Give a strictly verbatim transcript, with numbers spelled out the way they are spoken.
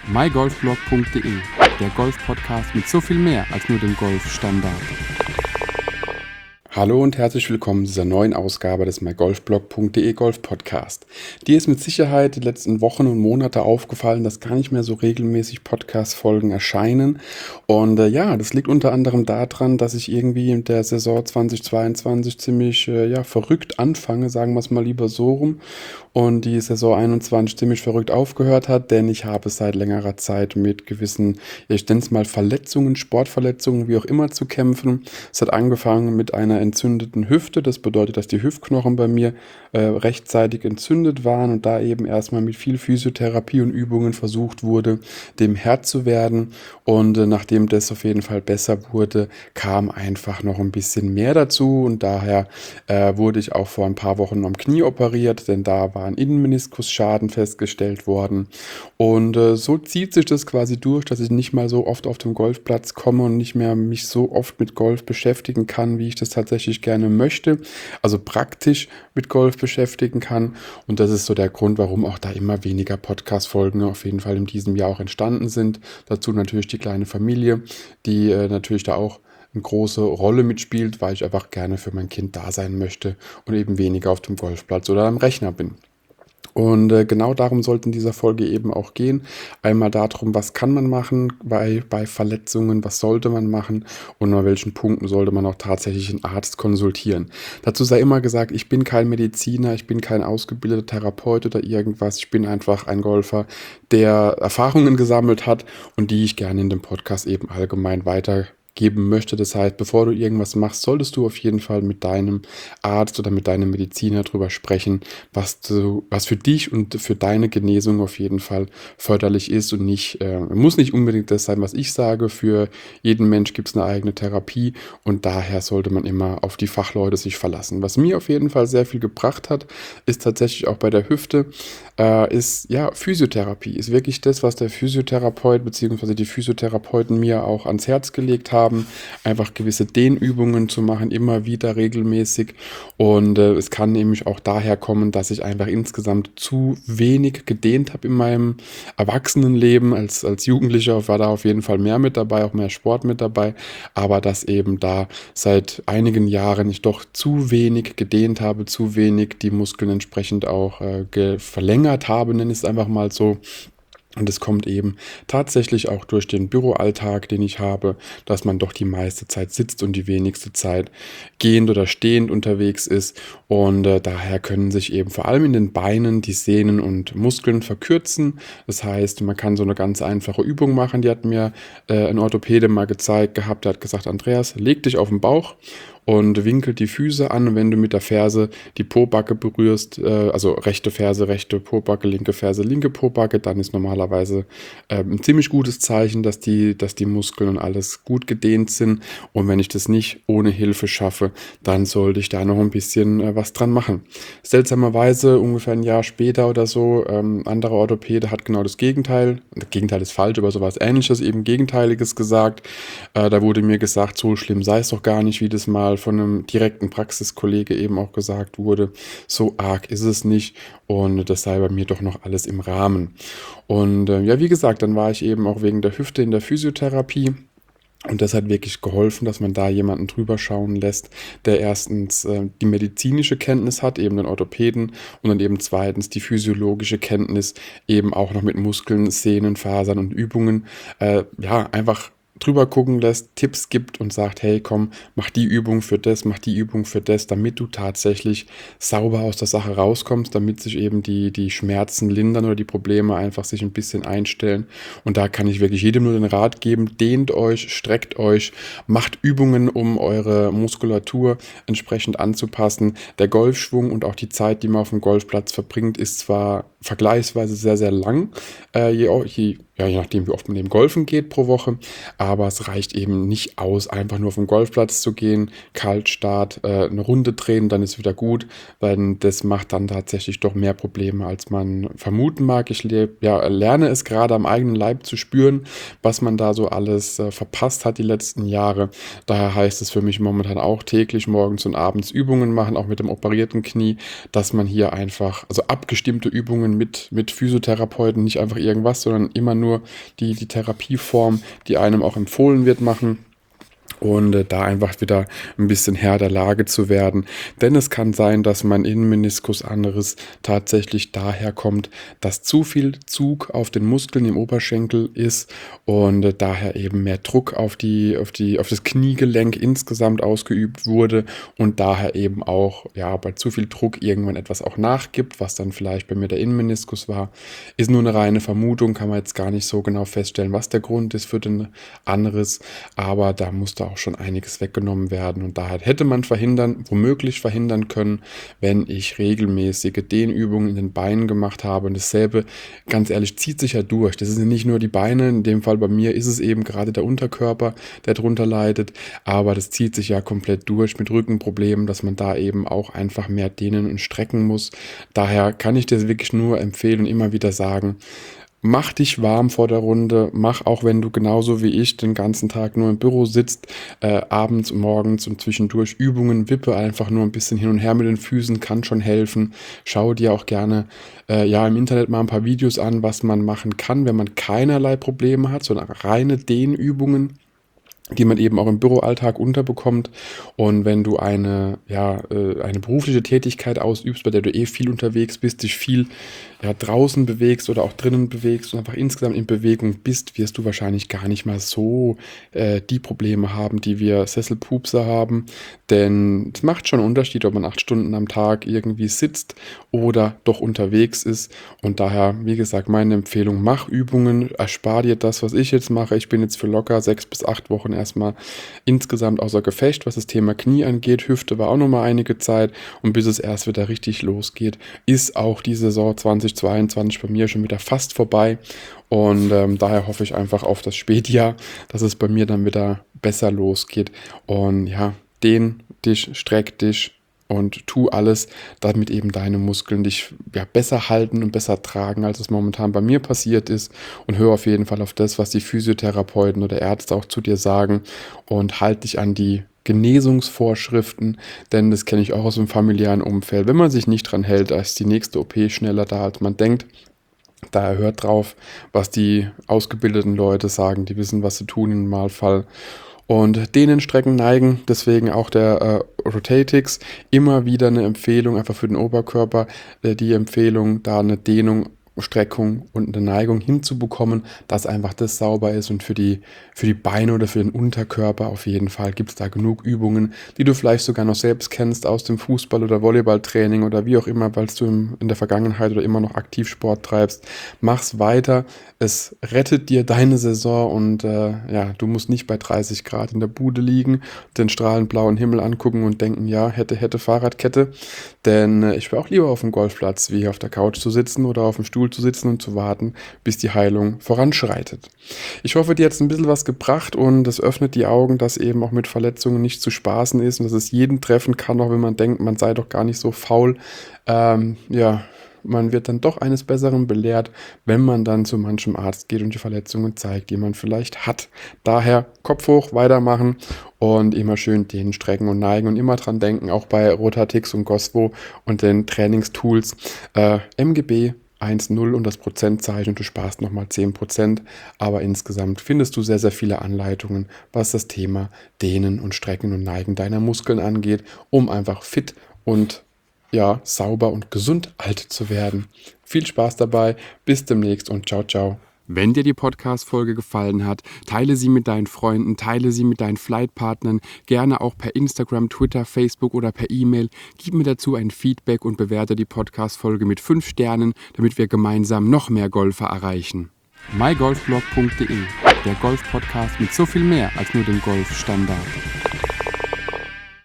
my golf blog punkt de, der Golf-Podcast mit so viel mehr als nur dem Golfstandard. Hallo und herzlich willkommen zu dieser neuen Ausgabe des my golf blog punkt de Golf Podcast. Dir ist mit Sicherheit die letzten Wochen und Monate aufgefallen, dass gar nicht mehr so regelmäßig Podcast-Folgen erscheinen. Und äh, ja, das liegt unter anderem daran, dass ich irgendwie in der Saison zweitausendzweiundzwanzig ziemlich äh, ja, verrückt anfange, sagen wir es mal lieber so rum. Und die Saison einundzwanzig ziemlich verrückt aufgehört hat, denn ich habe seit längerer Zeit mit gewissen, ich nenne es mal Verletzungen, Sportverletzungen, wie auch immer zu kämpfen. Es hat angefangen mit einer entzündeten Hüfte, das bedeutet, dass die Hüftknochen bei mir äh, rechtzeitig entzündet waren und da eben erstmal mit viel Physiotherapie und Übungen versucht wurde, dem Herr zu werden. Und äh, nachdem das auf jeden Fall besser wurde, kam einfach noch ein bisschen mehr dazu und daher äh, wurde ich auch vor ein paar Wochen am Knie operiert, denn da war ein Innenmeniskusschaden festgestellt worden. Und äh, so zieht sich das quasi durch, dass ich nicht mal so oft auf dem Golfplatz komme und nicht mehr mich so oft mit Golf beschäftigen kann, wie ich das tatsächlich gerne möchte. Also praktisch mit Golf beschäftigen kann. Und das ist so der Grund, warum auch da immer weniger Podcast-Folgen auf jeden Fall in diesem Jahr auch entstanden sind. Dazu natürlich die kleine Familie, die äh, natürlich da auch eine große Rolle mitspielt, weil ich einfach gerne für mein Kind da sein möchte und eben weniger auf dem Golfplatz oder am Rechner bin. Und äh, genau darum sollte in dieser Folge eben auch gehen. Einmal darum, was kann man machen bei, bei Verletzungen, was sollte man machen und an welchen Punkten sollte man auch tatsächlich einen Arzt konsultieren. Dazu sei immer gesagt, ich bin kein Mediziner, ich bin kein ausgebildeter Therapeut oder irgendwas. Ich bin einfach ein Golfer, der Erfahrungen gesammelt hat und die ich gerne in dem Podcast eben allgemein weiter geben möchte. Das heißt, bevor du irgendwas machst, solltest du auf jeden Fall mit deinem Arzt oder mit deinem Mediziner drüber sprechen, was du, was für dich und für deine Genesung auf jeden Fall förderlich ist und nicht, äh, muss nicht unbedingt das sein, was ich sage. Für jeden Mensch gibt es eine eigene Therapie und daher sollte man immer auf die Fachleute sich verlassen. Was mir auf jeden Fall sehr viel gebracht hat, ist tatsächlich auch bei der Hüfte, äh, ist ja Physiotherapie. Ist wirklich das, was der Physiotherapeut bzw. die Physiotherapeuten mir auch ans Herz gelegt haben. Einfach gewisse Dehnübungen zu machen, immer wieder regelmäßig. Und äh, es kann nämlich auch daher kommen, dass ich einfach insgesamt zu wenig gedehnt habe in meinem Erwachsenenleben. Als, als Jugendlicher war da auf jeden Fall mehr mit dabei, auch mehr Sport mit dabei. Aber dass eben da seit einigen Jahren ich doch zu wenig gedehnt habe, zu wenig die Muskeln entsprechend auch äh, ge- verlängert habe, nenne ich es einfach mal so. Und es kommt eben tatsächlich auch durch den Büroalltag, den ich habe, dass man doch die meiste Zeit sitzt und die wenigste Zeit gehend oder stehend unterwegs ist. Und äh, daher können sich eben vor allem in den Beinen die Sehnen und Muskeln verkürzen. Das heißt, man kann so eine ganz einfache Übung machen. Die hat mir äh, ein Orthopäde mal gezeigt gehabt. Der hat gesagt, Andreas, leg dich auf den Bauch und winkelt die Füße an. Und wenn du mit der Ferse die Pobacke berührst, äh, also rechte Ferse, rechte Pobacke, linke Ferse, linke Pobacke, dann ist normalerweise äh, ein ziemlich gutes Zeichen, dass die, dass die Muskeln und alles gut gedehnt sind. Und wenn ich das nicht ohne Hilfe schaffe, dann sollte ich da noch ein bisschen äh, was dran machen. Seltsamerweise, ungefähr ein Jahr später oder so, ähm, anderer Orthopäde hat genau das Gegenteil, das Gegenteil ist falsch, aber sowas Ähnliches, eben Gegenteiliges gesagt. Äh, da wurde mir gesagt, so schlimm sei es doch gar nicht, wie das mal von einem direkten Praxiskollege eben auch gesagt wurde, so arg ist es nicht und das sei bei mir doch noch alles im Rahmen. Und äh, ja, wie gesagt, dann war ich eben auch wegen der Hüfte in der Physiotherapie. Und das hat wirklich geholfen, dass man da jemanden drüber schauen lässt, der erstens äh, die medizinische Kenntnis hat, eben den Orthopäden, und dann eben zweitens die physiologische Kenntnis, eben auch noch mit Muskeln, Sehnen, Fasern und Übungen, äh, ja, einfach drüber gucken lässt, Tipps gibt und sagt, hey komm, mach die Übung für das, mach die Übung für das, damit du tatsächlich sauber aus der Sache rauskommst, damit sich eben die, die Schmerzen lindern oder die Probleme einfach sich ein bisschen einstellen. Und da kann ich wirklich jedem nur den Rat geben, dehnt euch, streckt euch, macht Übungen, um eure Muskulatur entsprechend anzupassen. Der Golfschwung und auch die Zeit, die man auf dem Golfplatz verbringt, ist zwar vergleichsweise sehr, sehr lang, äh, je, je ja, je nachdem, wie oft man eben golfen geht pro Woche. Aber es reicht eben nicht aus, einfach nur auf den Golfplatz zu gehen, Kaltstart, äh, eine Runde drehen, dann ist wieder gut, weil das macht dann tatsächlich doch mehr Probleme, als man vermuten mag. Ich leb, ja, lerne es gerade am eigenen Leib zu spüren, was man da so alles äh, verpasst hat die letzten Jahre. Daher heißt es für mich momentan auch täglich morgens und abends Übungen machen, auch mit dem operierten Knie, dass man hier einfach, also abgestimmte Übungen Übungen mit, mit Physiotherapeuten, nicht einfach irgendwas, sondern immer nur die, die Therapieform, die einem auch empfohlen wird, machen. Und äh, da einfach wieder ein bisschen Herr der Lage zu werden. Denn es kann sein, dass mein Innenmeniskusanriss tatsächlich daher kommt, dass zu viel Zug auf den Muskeln im Oberschenkel ist und äh, daher eben mehr Druck auf die, auf die, auf das Kniegelenk insgesamt ausgeübt wurde und daher eben auch, ja, bei zu viel Druck irgendwann etwas auch nachgibt, was dann vielleicht bei mir der Innenmeniskus war. Ist nur eine reine Vermutung, kann man jetzt gar nicht so genau feststellen, was der Grund ist für den Anriss, aber da musste auch schon einiges weggenommen werden und daher hätte man verhindern, womöglich verhindern können, wenn ich regelmäßige Dehnübungen in den Beinen gemacht habe und dasselbe, ganz ehrlich, zieht sich ja durch. Das sind nicht nur die Beine, in dem Fall bei mir ist es eben gerade der Unterkörper, der darunter leidet, aber das zieht sich ja komplett durch mit Rückenproblemen, dass man da eben auch einfach mehr dehnen und strecken muss. Daher kann ich dir wirklich nur empfehlen und immer wieder sagen, mach dich warm vor der Runde, mach auch wenn du genauso wie ich den ganzen Tag nur im Büro sitzt, äh, abends, morgens und zwischendurch Übungen, wippe einfach nur ein bisschen hin und her mit den Füßen, kann schon helfen. Schau dir auch gerne äh, ja im Internet mal ein paar Videos an, was man machen kann, wenn man keinerlei Probleme hat, sondern reine Dehnübungen, die man eben auch im Büroalltag unterbekommt. Und wenn du eine, ja, äh, eine berufliche Tätigkeit ausübst, bei der du eh viel unterwegs bist, dich viel ja, draußen bewegst oder auch drinnen bewegst und einfach insgesamt in Bewegung bist, wirst du wahrscheinlich gar nicht mal so äh, die Probleme haben, die wir Sesselpupser haben. Denn es macht schon einen Unterschied, ob man acht Stunden am Tag irgendwie sitzt oder doch unterwegs ist. Und daher, wie gesagt, meine Empfehlung, mach Übungen, erspar dir das, was ich jetzt mache. Ich bin jetzt für locker sechs bis acht Wochen erstmal insgesamt außer Gefecht, was das Thema Knie angeht. Hüfte war auch nochmal einige Zeit und bis es erst wieder richtig losgeht, ist auch die Saison zweitausendzweiundzwanzig bei mir schon wieder fast vorbei und ähm, daher hoffe ich einfach auf das Spätjahr, dass es bei mir dann wieder besser losgeht und ja, dehn dich, streck dich und tu alles, damit eben deine Muskeln dich ja, besser halten und besser tragen, als es momentan bei mir passiert ist. Und hör auf jeden Fall auf das, was die Physiotherapeuten oder Ärzte auch zu dir sagen und halt dich an die Genesungsvorschriften, denn das kenne ich auch aus dem familiären Umfeld. Wenn man sich nicht dran hält, da ist die nächste O P schneller da, als man denkt. Daher hört drauf, was die ausgebildeten Leute sagen, die wissen, was sie tun im Normalfall. Und dehnen, strecken, neigen, deswegen auch der äh, Rotatix, immer wieder eine Empfehlung, einfach für den Oberkörper, äh, die Empfehlung, da eine Dehnung, Streckung und eine Neigung hinzubekommen, dass einfach das sauber ist und für die, für die Beine oder für den Unterkörper auf jeden Fall gibt es da genug Übungen, die du vielleicht sogar noch selbst kennst aus dem Fußball- oder Volleyballtraining oder wie auch immer, weil du im, in der Vergangenheit oder immer noch aktiv Sport treibst. Mach's weiter, es rettet dir deine Saison und äh, ja, du musst nicht bei dreißig Grad in der Bude liegen, den strahlend blauen Himmel angucken und denken, ja, hätte, hätte Fahrradkette, denn äh, ich wäre auch lieber auf dem Golfplatz, wie auf der Couch zu sitzen oder auf dem Stuhl zu sitzen und zu warten, bis die Heilung voranschreitet. Ich hoffe, dir hat es ein bisschen was gebracht und es öffnet die Augen, dass eben auch mit Verletzungen nicht zu spaßen ist und dass es jeden treffen kann, auch wenn man denkt, man sei doch gar nicht so faul. Ähm, ja, man wird dann doch eines Besseren belehrt, wenn man dann zu manchem Arzt geht und die Verletzungen zeigt, die man vielleicht hat. Daher Kopf hoch, weitermachen und immer schön dehnen, strecken und neigen und immer dran denken, auch bei Rotatix und Goswo und den Trainingstools, äh, M G B eins null und das Prozentzeichen und du sparst nochmal zehn Prozent, aber insgesamt findest du sehr, sehr viele Anleitungen, was das Thema Dehnen und Strecken und Neigen deiner Muskeln angeht, um einfach fit und ja, sauber und gesund alt zu werden. Viel Spaß dabei, bis demnächst und ciao, ciao. Wenn dir die Podcast-Folge gefallen hat, teile sie mit deinen Freunden, teile sie mit deinen Flightpartnern, gerne auch per Instagram, Twitter, Facebook oder per E-Mail. Gib mir dazu ein Feedback und bewerte die Podcast-Folge mit fünf Sternen, damit wir gemeinsam noch mehr Golfer erreichen. my golf blog punkt de, der Golf-Podcast mit so viel mehr als nur dem Golfstandard.